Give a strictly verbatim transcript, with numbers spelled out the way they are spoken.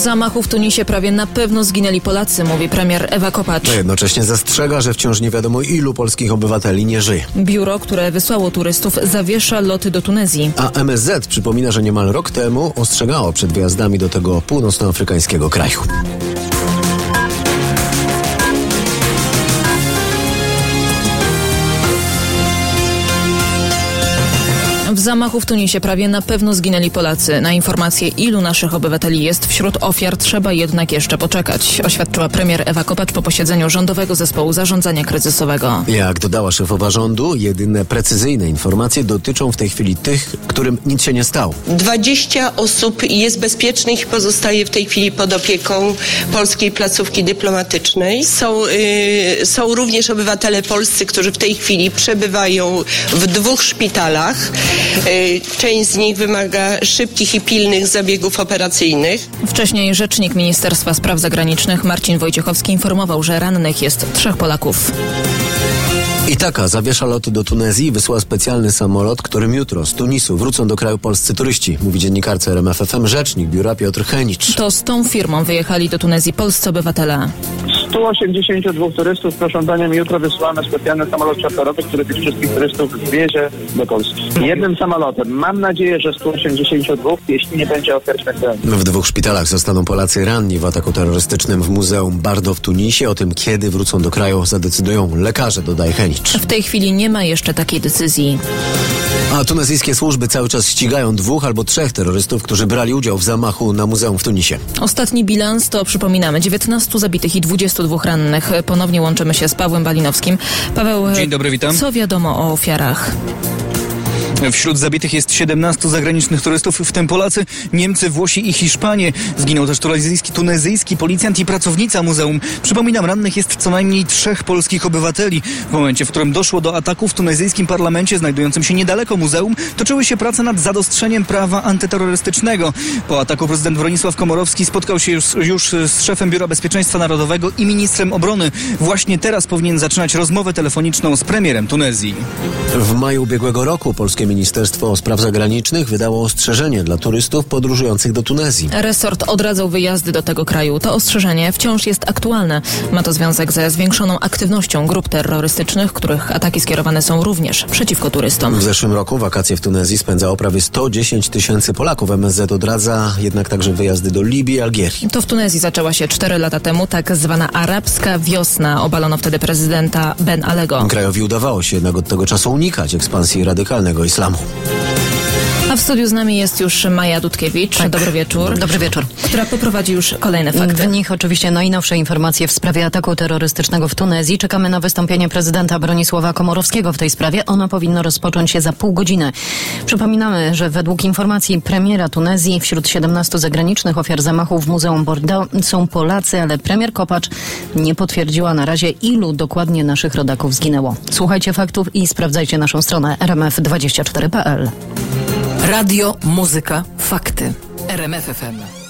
zamachu w Tunisie prawie na pewno zginęli Polacy, mówi premier Ewa Kopacz. A jednocześnie zastrzega, że wciąż nie wiadomo, ilu polskich obywateli nie żyje. Biuro, które wysłało turystów, zawiesza loty do Tunezji. A M S Z przypomina, że niemal rok temu ostrzegało przed wyjazdami do tego północnoafrykańskiego kraju. W zamachu w Tunisie prawie na pewno zginęli Polacy. Na informację, ilu naszych obywateli jest wśród ofiar, trzeba jednak jeszcze poczekać, oświadczyła premier Ewa Kopacz po posiedzeniu Rządowego Zespołu Zarządzania Kryzysowego. Jak dodała szefowa rządu, jedyne precyzyjne informacje dotyczą w tej chwili tych, którym nic się nie stało. dwadzieścia osób jest bezpiecznych i pozostaje w tej chwili pod opieką polskiej placówki dyplomatycznej. Są, yy, są również obywatele polscy, którzy w tej chwili przebywają w dwóch szpitalach. Część z nich wymaga szybkich i pilnych zabiegów operacyjnych. Wcześniej rzecznik Ministerstwa Spraw Zagranicznych Marcin Wojciechowski informował, że rannych jest trzech Polaków. Itaka zawiesza loty do Tunezji i wysłała specjalny samolot, którym jutro z Tunisu wrócą do kraju polscy turyści, mówi dziennikarce R M F F M rzecznik biura Piotr Henicz. To z tą firmą wyjechali do Tunezji polscy obywatele. stu osiemdziesięciu dwóch turystów, proszę daniem, jutro wysyłamy specjalny samolot czarterowy, który tych wszystkich turystów zwiezie do Polski. Jednym samolotem. Mam nadzieję, że stu osiemdziesięciu dwóch, jeśli nie będzie ofiar śmiertelnych. W dwóch szpitalach zostaną Polacy ranni w ataku terrorystycznym w Muzeum Bardo w Tunisie. O tym, kiedy wrócą do kraju, zadecydują lekarze, dodaje Henicz. W tej chwili nie ma jeszcze takiej decyzji. A tunezyjskie służby cały czas ścigają dwóch albo trzech terrorystów, którzy brali udział w zamachu na muzeum w Tunisie. Ostatni bilans to, przypominamy, dziewiętnastu zabitych i dwudziestu dwóch rannych. Ponownie łączymy się z Pawłem Balinowskim. Paweł, dzień dobry, witam. Co wiadomo o ofiarach? Wśród zabitych jest siedemnastu zagranicznych turystów, w tym Polacy, Niemcy, Włosi i Hiszpanie. Zginął też tunezyjski, tunezyjski policjant i pracownica muzeum. Przypominam, rannych jest co najmniej trzech polskich obywateli. W momencie, w którym doszło do ataku w tunezyjskim parlamencie, znajdującym się niedaleko muzeum, toczyły się prace nad zadostrzeniem prawa antyterrorystycznego. Po ataku prezydent Bronisław Komorowski spotkał się już, już z szefem Biura Bezpieczeństwa Narodowego i ministrem obrony. Właśnie teraz powinien zaczynać rozmowę telefoniczną z premierem Tunezji. W maju ubiegłego roku polskie Ministerstwo Spraw Zagranicznych wydało ostrzeżenie dla turystów podróżujących do Tunezji. Resort odradzał wyjazdy do tego kraju. To ostrzeżenie wciąż jest aktualne. Ma to związek ze zwiększoną aktywnością grup terrorystycznych, których ataki skierowane są również przeciwko turystom. W zeszłym roku wakacje w Tunezji spędzało prawie sto dziesięć tysięcy Polaków. M S Z odradza jednak także wyjazdy do Libii i Algierii. To w Tunezji zaczęła się cztery lata temu tak zwana arabska wiosna. Obalono wtedy prezydenta Ben Allego. Krajowi udawało się jednak od tego czasu unikać ekspansji radykalnego islamu. A w studiu z nami jest już Maja Dudkiewicz. Tak. Dobry wieczór. Dobry wieczór. Która poprowadzi już kolejne fakty. W nich oczywiście najnowsze informacje w sprawie ataku terrorystycznego w Tunezji. Czekamy na wystąpienie prezydenta Bronisława Komorowskiego w tej sprawie. Ono powinno rozpocząć się za pół godziny. Przypominamy, że według informacji premiera Tunezji wśród siedemnastu zagranicznych ofiar zamachu w Muzeum Bordeaux są Polacy, ale premier Kopacz nie potwierdziła na razie, ilu dokładnie naszych rodaków zginęło. Słuchajcie faktów i sprawdzajcie naszą stronę r m f dwadzieścia cztery kropka p l. Radio, muzyka, fakty. R M F F M.